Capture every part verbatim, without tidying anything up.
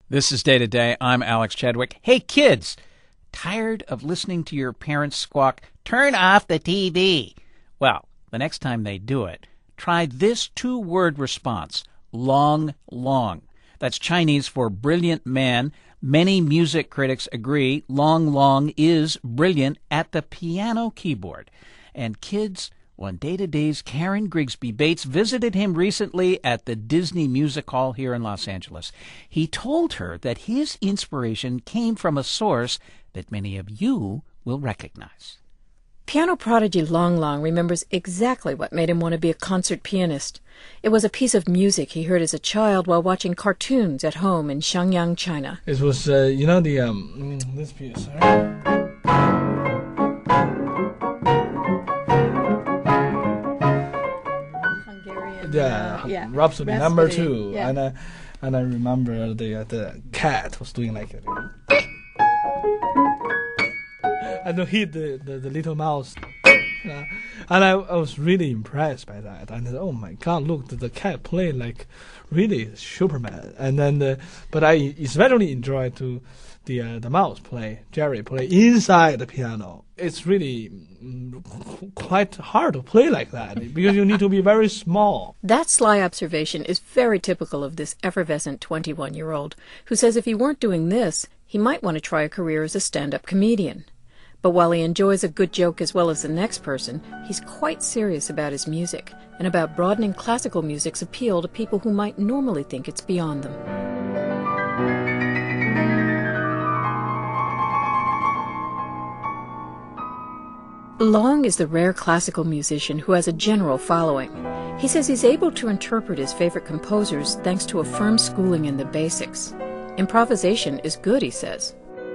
This is Day to Day. I'm Alex Chadwick. Hey, kids, tired of listening to your parents squawk, "Turn off the T V"? Well, the next time they do it, try this two-word response, long, long. That's Chinese for brilliant man. Many music critics agree Long Long is brilliant at the piano keyboard. And kids, when Day to Day's Karen Grigsby Bates visited him recently at the Disney Music Hall here in Los Angeles, he told her that his inspiration came from a source that many of you will recognize. Piano prodigy Long Long remembers exactly what made him want to be a concert pianist. It was a piece of music he heard as a child while watching cartoons at home in Shenyang, China. It was, uh, you know, the um, this piece. Right? Hungarian. Yeah, uh, yeah. Rhapsody, Rhapsody, number two, yeah. and uh, and I remember the uh, the cat was doing like it. And to hit the, the, the little mouse. Uh, and I, I was really impressed by that. And I said, oh my God, look, the, the cat played like really Superman. And then, the, but I especially enjoyed to the uh, the mouse play, Jerry play inside the piano. It's really mm, quite hard to play like that because you need to be very small. That sly observation is very typical of this effervescent twenty-one-year-old who says if he weren't doing this, he might want to try a career as a stand-up comedian. But while he enjoys a good joke as well as the next person, he's quite serious about his music and about broadening classical music's appeal to people who might normally think it's beyond them. Long is the rare classical musician who has a general following. He says he's able to interpret his favorite composers thanks to a firm schooling in the basics. Improvisation is good, he says.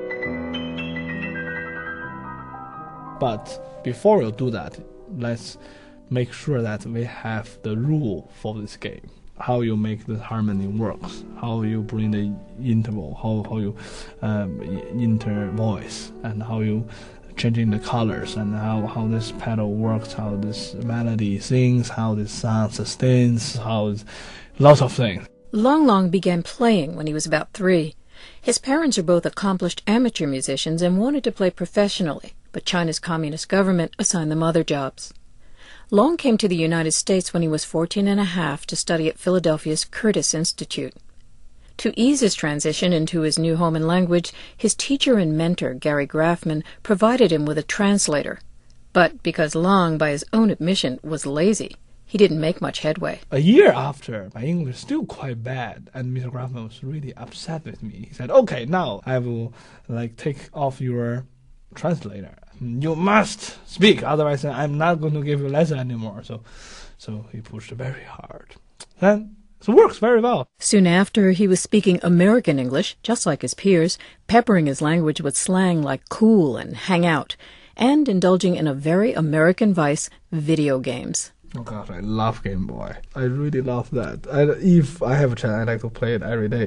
But before we do that, let's make sure that we have the rule for this game. How you make the harmony works, how you bring the interval, how, how you um, inter voice, and how you changing the colors, and how, how this pedal works, how this melody sings, how this sound sustains, how it's, lots of things. Long Long began playing when he was about three. His parents are both accomplished amateur musicians and wanted to play professionally, but China's communist government assigned them other jobs. Long came to the United States when he was fourteen and a half to study at Philadelphia's Curtis Institute. To ease his transition into his new home and language, his teacher and mentor, Gary Graffman, provided him with a translator. But because Long, by his own admission, was lazy, he didn't make much headway. A year after, my English still quite bad, and Mister Graffman was really upset with me. He said, okay, now I will like take off your translator. You must speak, otherwise I'm not going to give you a lesson anymore. So so he pushed very hard. Then it works very well. Soon after, he was speaking American English, just like his peers, peppering his language with slang like cool and hang out, and indulging in a very American vice, video games. Oh gosh, I love Game Boy. I really love that. I, if I have a chance, I like to play it every day.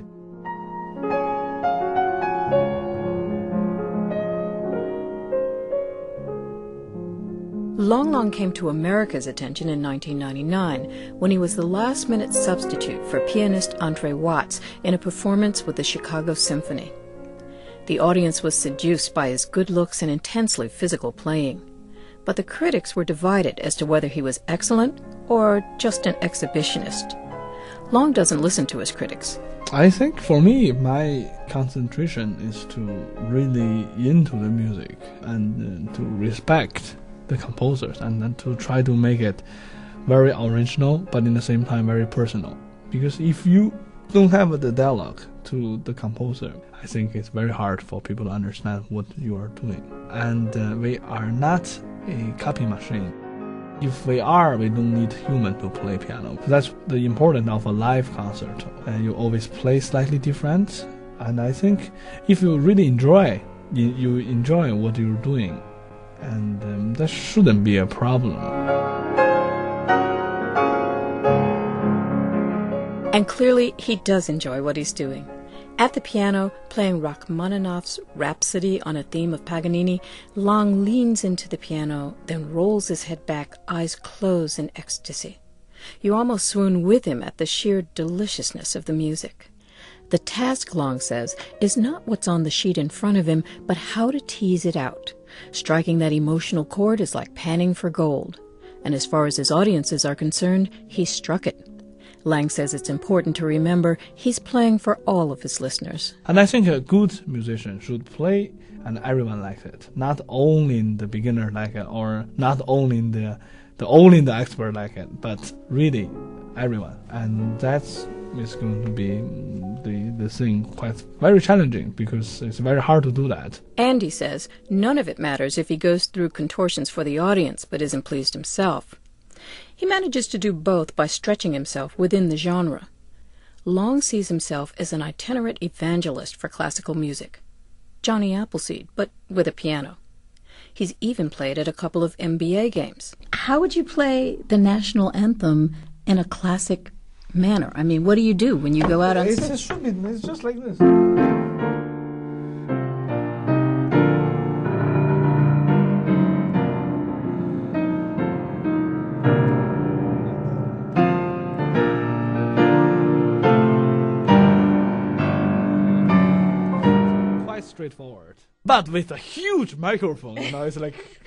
Long Long came to America's attention in nineteen ninety-nine when he was the last-minute substitute for pianist Andre Watts in a performance with the Chicago Symphony. The audience was seduced by his good looks and intensely physical playing. But the critics were divided as to whether he was excellent or just an exhibitionist. Long doesn't listen to his critics. I think for me, my concentration is to really into the music and uh, to respect the composers and then to try to make it very original, but in the same time very personal. Because if you don't have the dialogue to the composer, I think it's very hard for people to understand what you are doing. And uh, we are not a copy machine. If we are, we don't need human to play piano. That's the importance of a live concert. And you always play slightly different. And I think if you really enjoy, you, you enjoy what you're doing, and um, that shouldn't be a problem. And clearly, he does enjoy what he's doing. At the piano, playing Rachmaninoff's Rhapsody on a theme of Paganini, Long leans into the piano, then rolls his head back, eyes closed in ecstasy. You almost swoon with him at the sheer deliciousness of the music. The task, Long says, is not what's on the sheet in front of him, but how to tease it out. Striking that emotional chord is like panning for gold. And as far as his audiences are concerned, he struck it. Lang says it's important to remember he's playing for all of his listeners. And I think a good musician should play and everyone likes it. Not only the beginner like it, or not only the the only the expert like it, but really everyone. And that's is going to be the the thing quite very challenging, because it's very hard to do that. Andy says none of it matters if he goes through contortions for the audience but isn't pleased himself. He manages to do both by stretching himself within the genre. Long sees himself as an itinerant evangelist for classical music. Johnny Appleseed, but with a piano. He's even played at a couple of N B A games. How would you play the national anthem in a classic manner? I mean, what do you do when you go out on stage? It should be, it's just like this. Quite straightforward. But with a huge microphone, you know, it's like...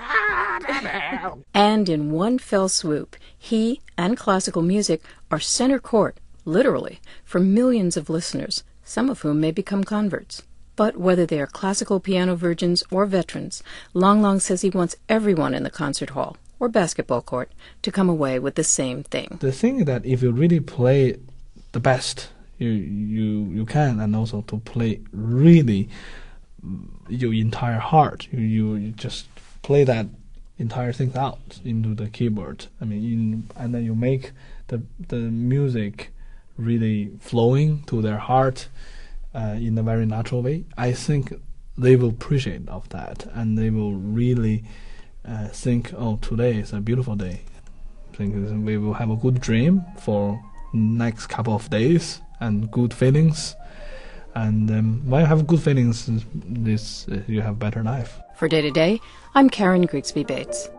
And in one fell swoop, he and classical music are center court, literally, for millions of listeners, some of whom may become converts. But whether they are classical piano virgins or veterans, Long Long says he wants everyone in the concert hall or basketball court to come away with the same thing. The thing is that if you really play the best you you you can, and also to play really your entire heart, you, you, you just play that entire thing out into the keyboard. I mean, in, and then you make the the music really flowing to their heart uh, in a very natural way. I think they will appreciate of that, and they will really uh, think, oh, today is a beautiful day. I think we will have a good dream for next couple of days and good feelings. And um, when you have good feelings, this uh, you have better life. For Day to Day, I'm Karen Grigsby Bates.